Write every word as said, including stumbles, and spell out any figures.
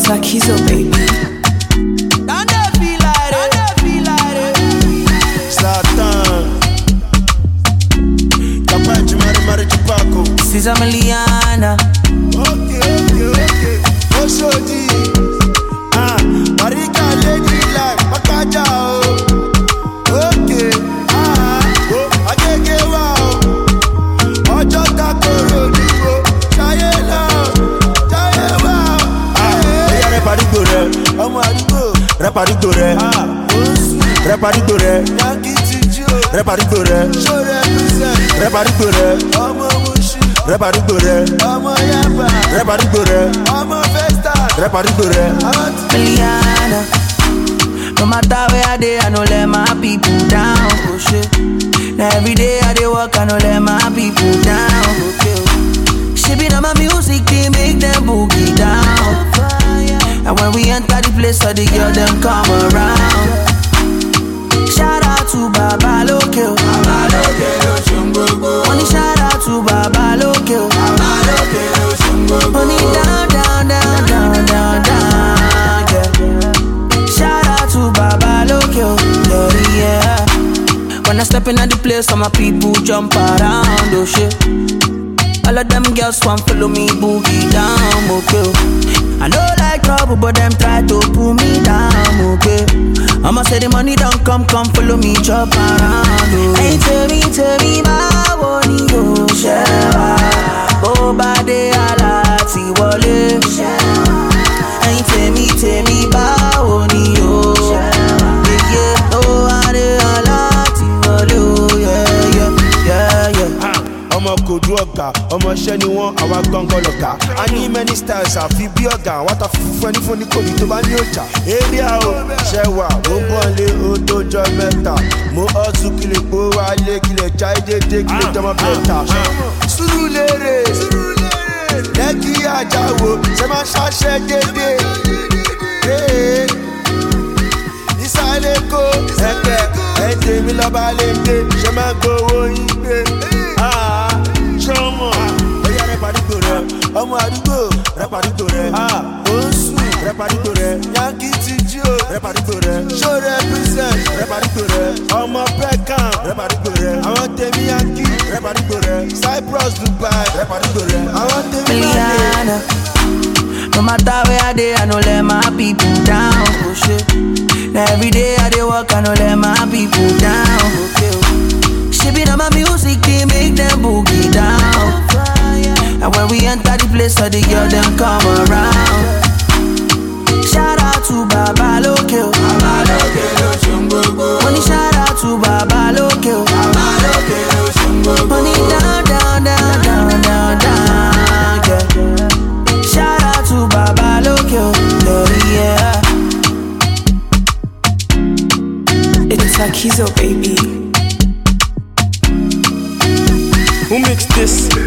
It's like he's a baby. Don't they feel like it? Don't they feel like it? Zlatan Capaci mari mari Chupaco. Cesar Miliana. Okay, okay, okay. Oshodi Ah, Marika lady like Makaja oh. Okay Ah, oh, agege wow. Ojo kakoro niwo Jaye love, jaye wow. Ah, eya reparito re Omo adigbo Reparito re Ah, osu Reparito re Yankee Tiju Reparito re Show represent Reparito re Omo Mushi Reparito re Omo Yaba Reparito re Omo Festa Reparito re Miliana. No matter where I dey, I no let my people down. Oh shit. Now every day I dey work, I no let my people down. Okay. She be on my music, they make them boogie down. And when we enter the place, all the girls them come around. Shout out to Baba Loke. Baba Loke, money shout out to Baba Loke. Baba Loke, money down, down, down, down, down, down. Yeah. Shout out to Baba Loke. Yeah, yeah. When I step in at the place, all my people jump around. Oh shit. All of them girls want follow me boogie down. Okay. I know like trouble, but them try to pull me down. Okay. I'ma say the money don't come, come follow me, chop around. Oh. Hey, tell me, tell me, my money, oh, shewa. Oh, bade ala, ti wole. Hey, tell me, tell me, my money, oh. Yeah, yeah, oh, bade ala, ti wole, oh, yeah, yeah, yeah, yeah. Ọmọ kò dú ọ̀gá, ọmọ iṣẹ́ ni wọ́n, àwa gangan lọ̀gá. A ní many styles àfi bí ọ̀gá, wọ́n ta fún ẹni fún ní kòbí tó bá ní ọjà. Area o, ṣẹ̀wà, mo bọ̀ lé o tó jọ mẹ́ta. Mo ọ̀tún kílè pé wálé kílè jáde dédé kílè jọmọ bẹ́ta. Surulere, Lẹ́kì Àjàwò, ṣe máa ṣàṣẹ dédé. Ìsàlẹ̀ kó ẹ̀pẹ̀, ẹ̀ tèmi lọ́ba lè gbé, ṣe máa gbowó yín gbé. Ṣọ́mọ̀, bóyá rẹ́pàdúgbò rẹ̀, ọmọ àdúgbò, rẹ́pàdúgbò rẹ̀, oṣù, rẹ́pàdúgbò rẹ̀, Yankee Tiju, rẹ́pàdúgbò rẹ̀, show represent, rẹ́pàdúgbò rẹ̀, ọmọ Peckham, rẹ́pàdúgbò rẹ̀, àwọn tèmi Yankee, rẹ́pàdúgbò rẹ̀, Cyprus, Dubai, rẹ́pàdúgbò rẹ̀, àwọn tèmi Miliana. No matter where I dey, I no let my people down. Oh shit. Now every day I dey work, I no let my people down. Okay. She be on my music, they make them boogie down. And when we enter the place, all the girls them come around. Shout out to Baba Loke. Baba Loke, money shout out to Baba Loke. Baba Loke, money down, down, down, down, down, down. Yeah. Shout out to Baba Loke. Yeah, yeah. It's like he's a baby. Who mixed this?